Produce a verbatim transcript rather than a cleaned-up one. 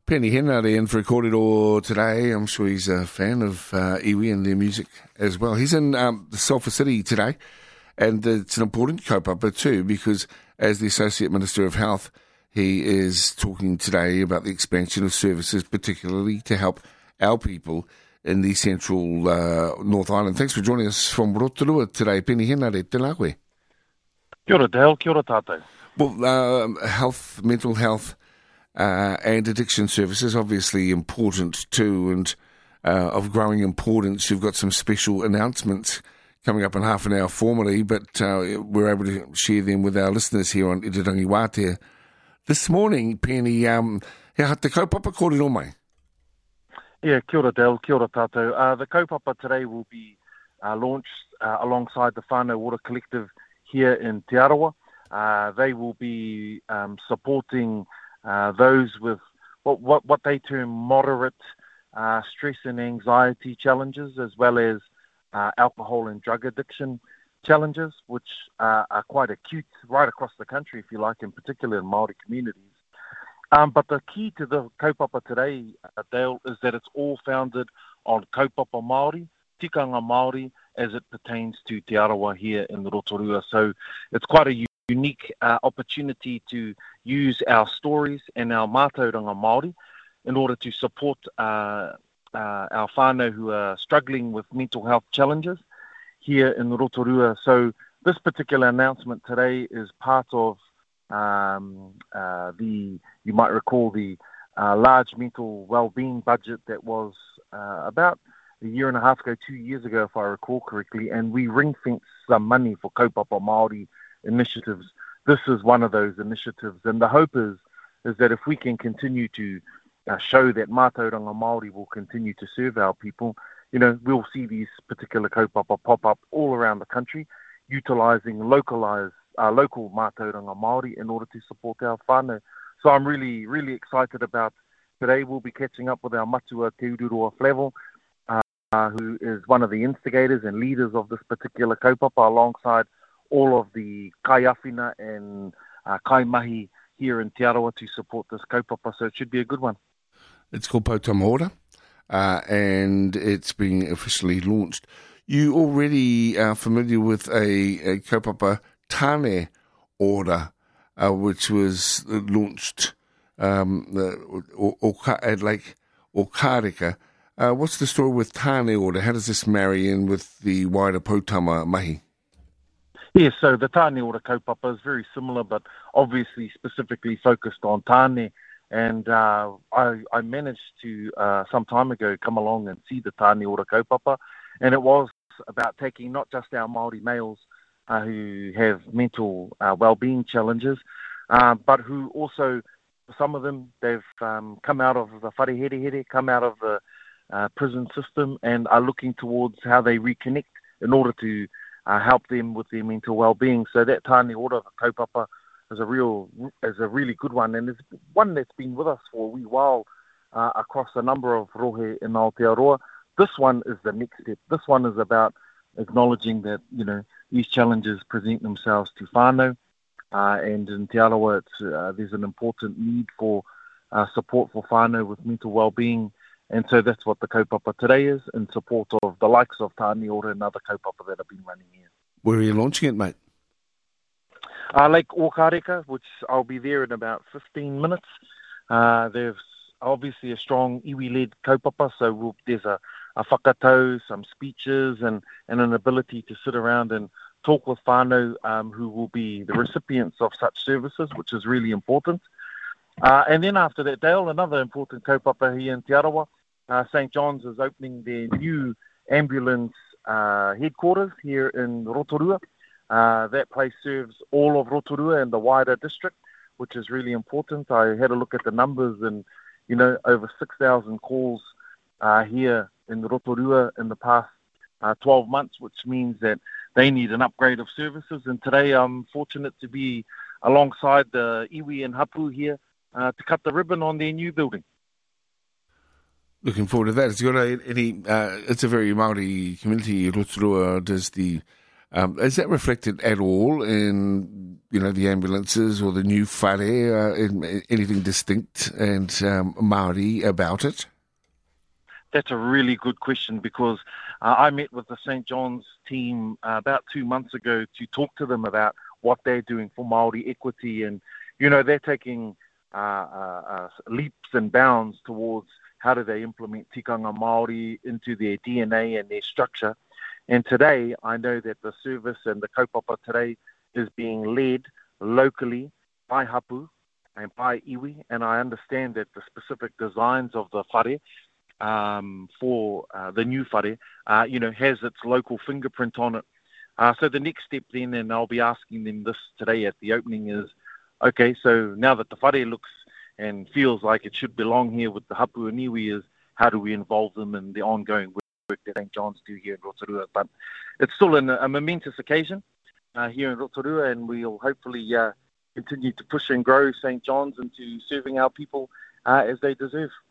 Penny Henare in for a kōrero today. I'm sure he's a fan of uh, iwi and their music as well. He's in um, the Sulphur City today, and it's an important kaupapa too, because as the Associate Minister of Health, he is talking today about the expansion of services, particularly to help our people in the central uh, North Island. Thanks for joining us from Rotorua today. Penny Henare, tēnā koe. Kia ora, Dale. Kia ora, tātou. Well, uh, health, mental health, Uh, and addiction services, obviously important too, and uh, of growing importance. You've got some special announcements coming up in half an hour formally, but uh, we're able to share them with our listeners here on Irirangi Wātea. This morning, Penny, um, hea te kaupapa kōrero mai? Yeah, kia ora, Dale. Kia ora, tātou. Uh, the kaupapa today will be uh, launched uh, alongside the Whānau Water Collective here in Te Arawa. Uh, they will be um, supporting Uh, those with what, what what they term moderate uh, stress and anxiety challenges, as well as uh, alcohol and drug addiction challenges, which uh, are quite acute right across the country, if you like, in particular in Māori communities. Um, but the key to the kaupapa today, uh, Dale, is that it's all founded on kaupapa Māori, tikanga Māori, as it pertains to Te Arawa here in Rotorua. So it's quite a unique uh, opportunity to use our stories and our mātauranga Māori in order to support uh, uh, our whānau who are struggling with mental health challenges here in Rotorua. So this particular announcement today is part of um, uh, the, you might recall, the uh, large mental well-being budget that was uh, about a year and a half ago, two years ago, if I recall correctly, and we ring-fenced some money for kaupapa Māori initiatives. This is one of those initiatives, and the hope is is that if we can continue to uh, show that mātauranga Māori will continue to serve our people, you know, we'll see these particular kaupapa pop up all around the country, utilising localised, uh, local mātauranga Māori in order to support our whānau. So I'm really, really excited about today. We'll be catching up with our Matua Te Ururoa Flavel, uh, who is one of the instigators and leaders of this particular kaupapa, alongside all of the kaiawhina and uh, kaimahi here in Te Arawa to support this kaupapa, so it should be a good one. It's called Pouta Order, uh, and it's being officially launched. You already are familiar with a, a kaupapa Tāne order, uh, which was launched um, uh, o, o, at Lake Okareka. Uh, what's the story with Tāne order? How does this marry in with the wider Poutama Mahi? Yes, yeah, so the Tāne Ora kaupapa is very similar, but obviously specifically focused on Tāne. And uh, I, I managed to, uh, some time ago, come along and see the Tāne Ora kaupapa. And it was about taking not just our Māori males uh, who have mental uh, well-being challenges, uh, but who also, some of them, they've um, come out of the wharehere, come out of the uh, prison system, and are looking towards how they reconnect in order to Uh, help them with their mental well-being. So that Tāne Ora kaupapa is a real, is a really good one, and it's one that's been with us for a wee while uh, across a number of rohe in Aotearoa. This one is the next step. This one is about acknowledging that, you know, these challenges present themselves to whānau, uh, and in Te Arawa, it's, uh, there's an important need for uh, support for whānau with mental well-being. And so that's what the kaupapa today is, in support of the likes of Tāne Ora and other kaupapa that have been running here. Where are you launching it, mate? Uh, Lake Okareka, which I'll be there in about fifteen minutes. Uh, there's obviously a strong iwi-led kaupapa, so we'll, there's a, a whakatau, some speeches, and, and an ability to sit around and talk with whānau um, who will be the recipients of such services, which is really important. Uh, and then after that, Dale, another important kaupapa here in Te Arawa, Uh, Saint John's is opening their new ambulance uh, headquarters here in Rotorua. Uh, that place serves all of Rotorua and the wider district, which is really important. I had a look at the numbers, and, you know, over six thousand calls uh, here in Rotorua in the past uh, twelve months, which means that they need an upgrade of services. And today I'm fortunate to be alongside the iwi and hapu here uh, to cut the ribbon on their new building. Looking forward to that. Has got a, any? Uh, it's a very Māori community. Rotorua. Does the Um, is that reflected at all in, you know, the ambulances or the new whare, uh, in, anything distinct and um, Māori about it? That's a really good question, because uh, I met with the Saint John's team uh, about two months ago to talk to them about what they're doing for Māori equity. And, you know, they're taking uh, uh, uh, leaps and bounds towards how do they implement tikanga Māori into their D N A and their structure. And today, I know that the service and the kaupapa today is being led locally by Hapu and by iwi, and I understand that the specific designs of the whare um, for uh, the new whare, uh, you know, has its local fingerprint on it. Uh, so the next step then, and I'll be asking them this today at the opening, is, okay, so now that the whare looks and feels like it should belong here with the Hapu and iwi, is how do we involve them in the ongoing work that Saint John's do here in Rotorua? But it's still an, a momentous occasion uh, here in Rotorua, and we'll hopefully uh, continue to push and grow Saint John's into serving our people uh, as they deserve.